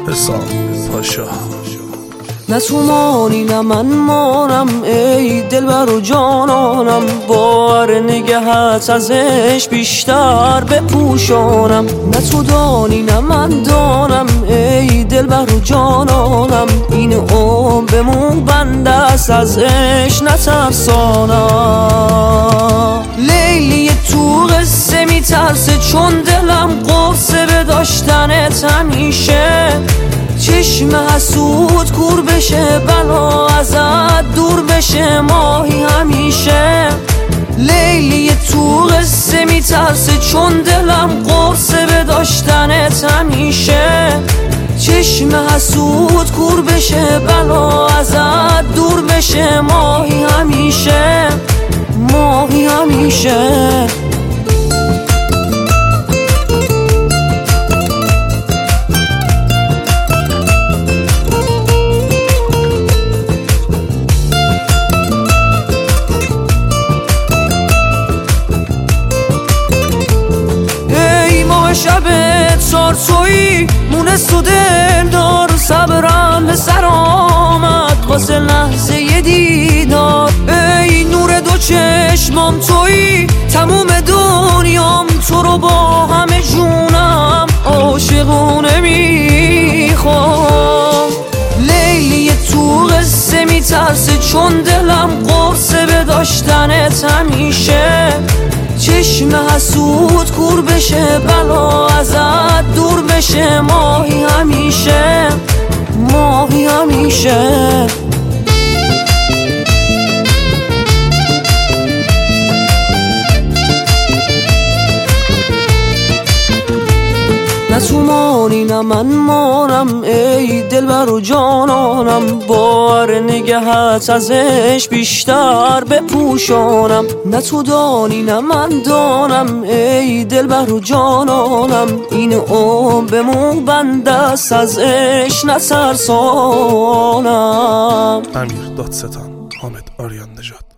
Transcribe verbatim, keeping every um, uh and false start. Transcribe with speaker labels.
Speaker 1: حسام پاشا.
Speaker 2: نه تو مانی نه من مانم، ای دلبر و جانانم، بار نگهت ازش بیشتر بپوشانم. نه تو دانی نه من دانم، ای دلبر و جانانم، این عمر بمون بنده است ازش نترسانم. لیلی تو قصه میترسه چون دلم قصه به داشتنت همیشه، چشم حسود کور بشه بلا ازت دور بشه ماهی همیشه. لیلی تو قصه میترسه چون دلم قرصه به داشتنت همیشه، چشم حسود کور بشه بلا ازت دور بشه ماهی همیشه، ماهی همیشه. شبت سارسویی مونست و دل دار، صبرم به سر آمد واسه لحظه ی دیدار. ای نور دو چشمام تویی، تموم دنیام تو رو با همه جونم عاشقونه میخوام. لیلی تو قصه میترسه چون دلم قرصه به داشتنت همیشه، چشم حسود کور بشه بلا ازت دور بشه ماهی همیشه، ماهی همیشه. نه تو مانی نه من مانم، ای دلبر و جانانم، بار نگهت ازش بیشتر بپوشانم. نه تو دانی نه من دانم، ای دلبر و جانانم، این عمر بمون بنده است ازش نترسانم.
Speaker 1: امیر دادستان، حامد آریان نژاد.